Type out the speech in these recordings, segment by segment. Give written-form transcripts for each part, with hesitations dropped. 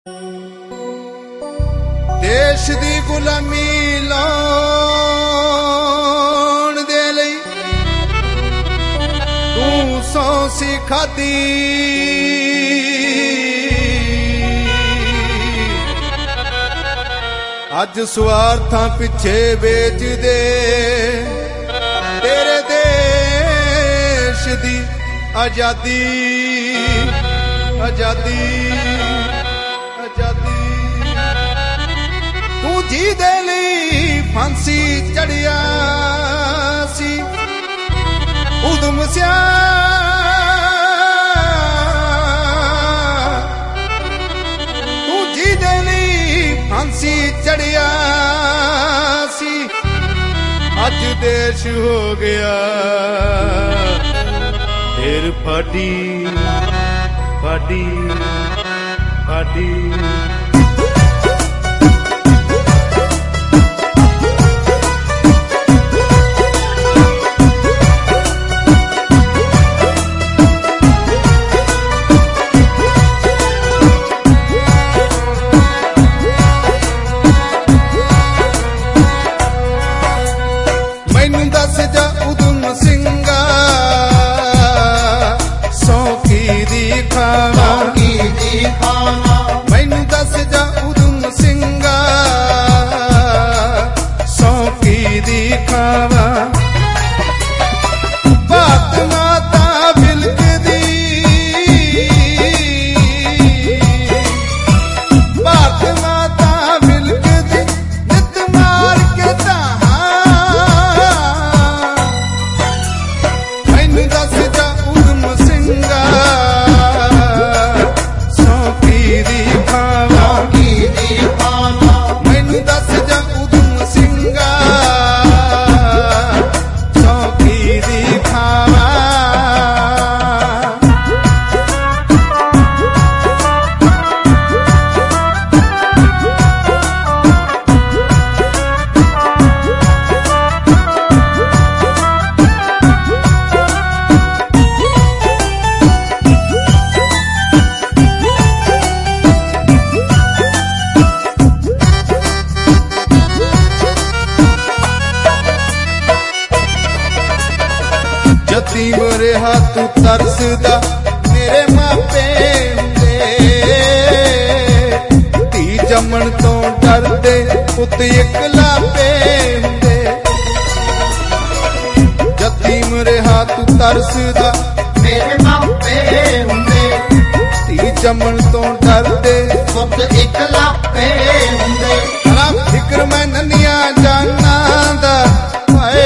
देश दी गुलामी लाउण दे लई तू सौ सिखादी अज स्वार्थां पिछे बेच दे तेरे देश दी आजादी आजादी आजादी तू जी दे लई फांसी चढ़िया सी उदम सिया तू जी दे लई फांसी चढ़िया सी अज देश हो गया फिर फाटी फाटी फाटी मैनू दस जा उदम सिंगा सौखी दी खाना मैनू दस जा उदम सिंगा सौखी दी खावा बात माता बिलक दी बात माता बिलक दी नित मार के ताहा मैनू दस जा उदम सिंगा सौखी दी खावा मैनू दस जा उदम सिंगा सौखी दी खावा जती मेरे हाथ तरसदा मेरे मापे हुंदे धी जमण तो डरदे पुत इकलापे हुंदे जती मेरे हाथ तरसदा मेरे मापे हुंदे धी जमण तो डरदे पुत इकलापे हुंदे हरा फिक्र मैं ननिया जाना दा हाए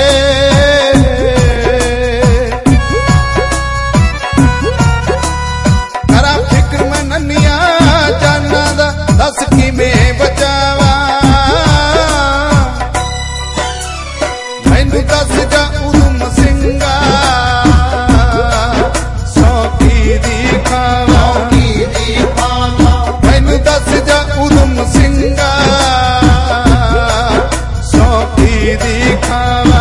दस की मैं बचावा मैनू दस जा उदम सिंगा सौखी दी खावा मैनू दस जा उदम सिंगा सौखी दी खावा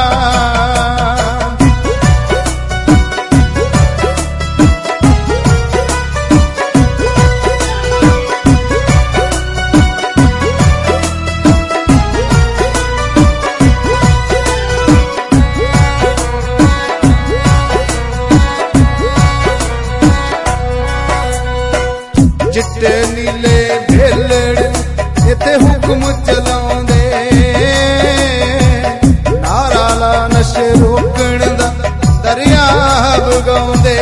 चिट्टे नीले भेलड़ इत्थे हुक्म चलाउंदे नारा ला नशे रोकण दा दरिया बगाउंदे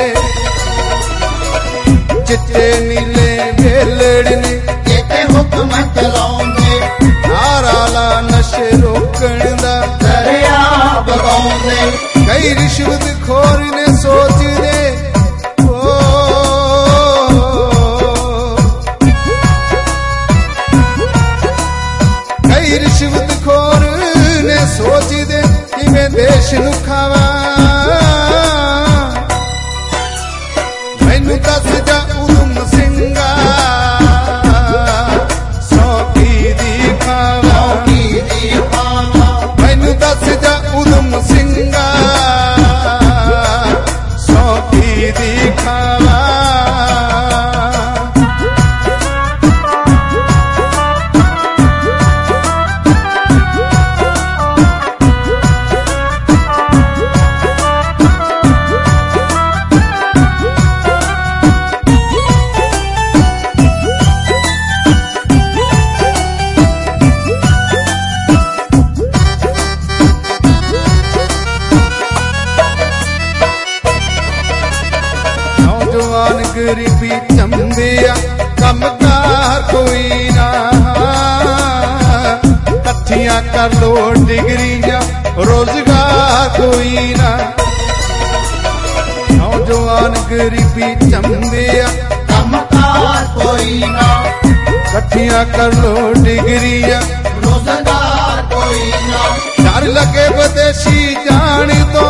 चिट्टे नीले भेलड़ ने इत्थे हुक्म चलाउंदे नारा ला नशे रोकण दा दरिया बगाउंदे कई रिश्वत खोर ने सोचदे कर लो डिग्रियां रोजगार कोई ना नौजवान गरीबी चंदे कमकार कोई ना कठिया कर लो डिग्रियां रोजगार कोई ना डर लगे विदेशी जान तो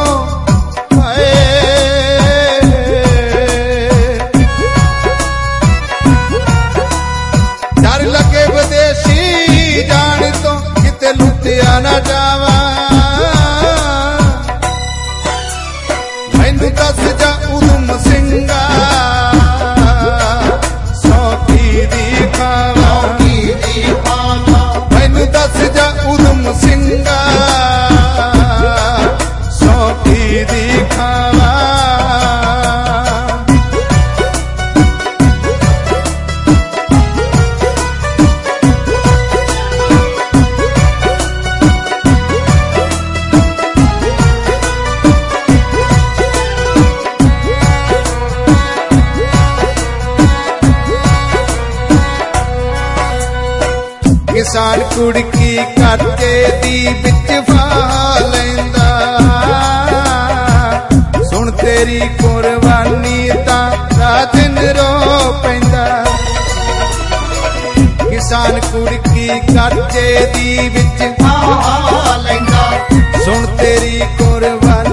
डर लगे विदेशी जान तो किते लुटिया ना जावा मैनू दस जा उधम सिंगा सौखी दी खावा मैनू दस जा उधम सिंगा सौखी दी खावा किसान कुड़की करके दी बिच फा लैंदा सुन तेरी कुर्बानी ता रात दिन रो पैंदा किसान कुड़की करके दी बिच फा लैंदा सुन तेरी कुर्बानी